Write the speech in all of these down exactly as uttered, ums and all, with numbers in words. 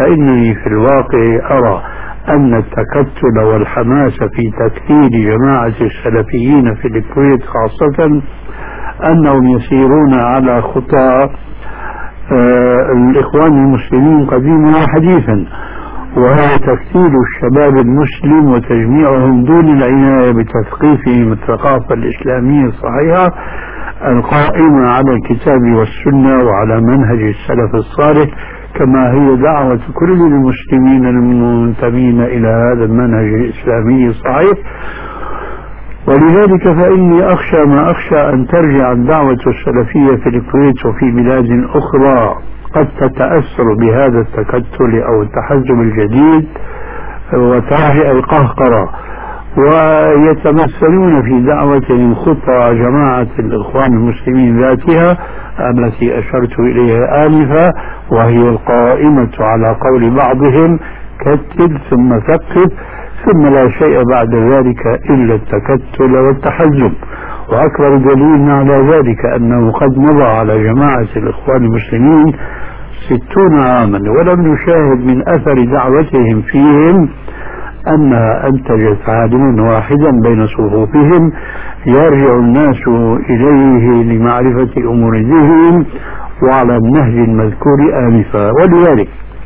فإنني في الواقع أرى أن التكتل والحماس في تكثير جماعة السلفيين في الكويت خاصة أنهم يسيرون على خطى آه الإخوان المسلمين قديما وحديثا، وهو تكثير الشباب المسلم وتجميعهم دون العناية بتثقيفهم الثقافة الإسلامية الصحيحة القائمة على الكتاب والسنة وعلى منهج السلف الصالح، كما هي دعوة كل المسلمين المنتمين إلى هذا المنهج الإسلامي الصحيح. ولذلك فإني أخشى ما أخشى أن ترجع الدعوة السلفية في الكويت وفي بلاد أخرى قد تتأثر بهذا التكتل أو التحزب الجديد وترجع القهقرة، ويتمثلون في دعوتهم خطى جماعة الإخوان المسلمين ذاتها التي أشرت إليها آنفا، وهي القائمة على قول بعضهم كتل ثم ثقف ثم لا شيء بعد ذلك إلا التكتل والتحزب. وأكبر دليل على ذلك أنه قد مضى على جماعة الإخوان المسلمين ستون عاما ولم نشاهد من أثر دعوتهم فيهم أنها أنتجت عالما واحدا بين صفوفهم يرجع الناس إليه لمعرفة أمور دينهم وعلى النهج المذكور آنفا. ولذلك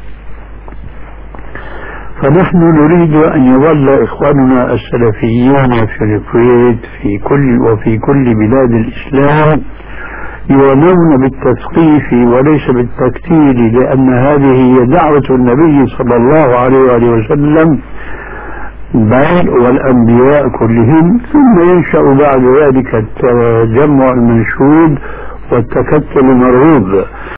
فنحن نريد أن يظل إخواننا السلفيين في الكويت في كل وفي كل بلاد الإسلام يعنون بالتثقيف وليس بالتكتيل، لأن هذه هي دعوة النبي صلى الله عليه وآله وسلم بل والأنبياء كلهم، ثم ينشأ بعد ذلك التجمع المنشود والتكتل المرغوب.